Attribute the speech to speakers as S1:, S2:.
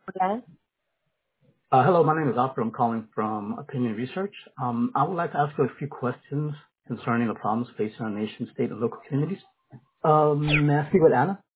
S1: Okay.
S2: Hello, my name is Arthur. I'm calling from Opinion Research. I would like to ask you a few questions concerning the problems facing our nation, state, and local communities. May I speak with Anna?